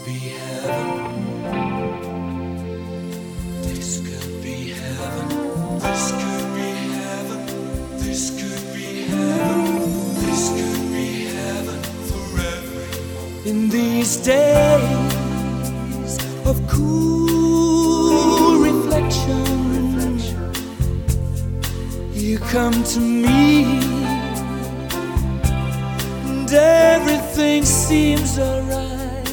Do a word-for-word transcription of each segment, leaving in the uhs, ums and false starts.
be heaven. This could be heaven. This could be heaven. This could be heaven. This could be heaven for everyone. In these days of cool reflection, reflection, you come to me, and everything seems alright.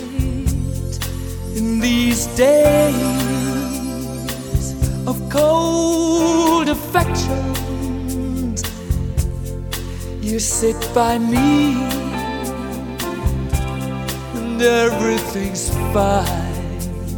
In these days of cold affections, you sit by me, and everything's fine.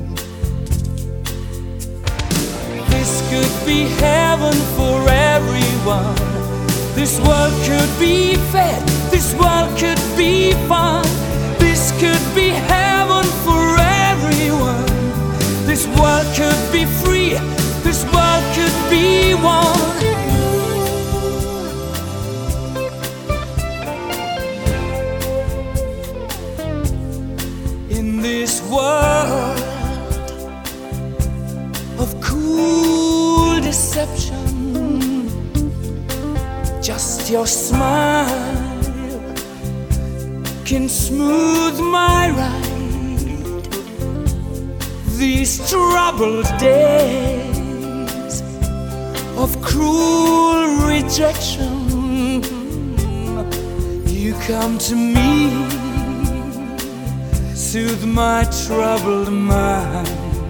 This could be heaven for everyone. This world could be fed. This world could be fun. This could be heaven for everyone. This world could be free. This world could be one. In this world of cool deception, just your smile can smooth my ride. These troubled days of cruel rejection, you come to me, soothe my troubled mind.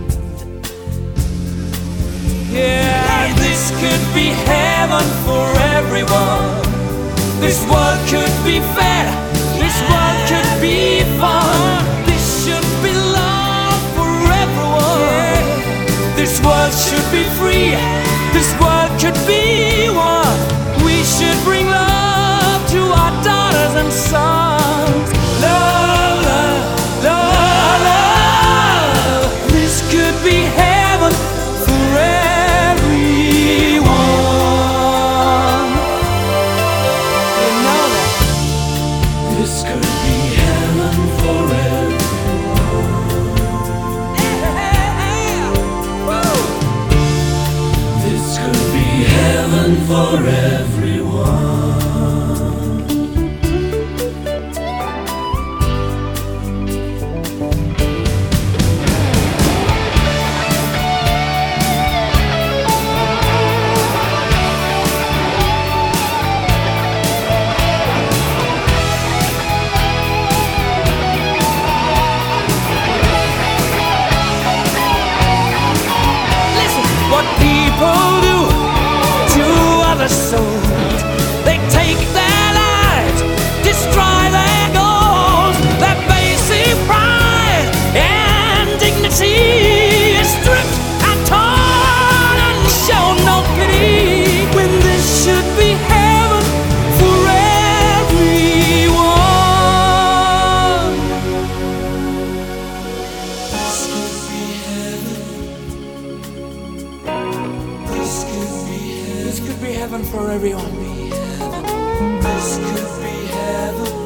Yeah, this could be heaven for everyone. This world could be fair. This world could be fun. This should be love for everyone. This world should be free. This world could be one. We should bring love to our daughters and sons. Love, love, love, love. This could be heaven for everyone. You know that. This could be heaven for everyone. This could be heaven for everyone. What people do to other souls, they take their lives, destroy their goals. Their basic pride and dignity is stripped and torn and shown no pity, when this should be heaven for everyone. This could be heaven. This could be heaven. This could be heaven for everyone. This could be heaven.